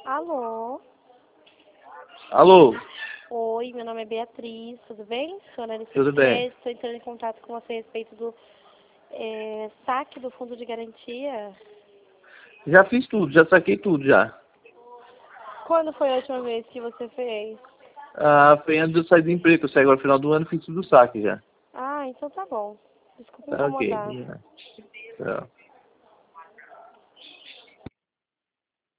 Alô? Alô? Oi, meu nome é Beatriz, tudo bem? Sou analista Tudo de bem. crédito, estou entrando em contato com você a respeito do saque do fundo de garantia. Já fiz tudo, já saquei tudo já. Quando foi a última vez que você fez? Foi antes de eu sair do emprego, eu saí agora no final do ano e fiz tudo saque já. Ah, então tá bom. Desculpa Tá ok. incomodar. Tchau.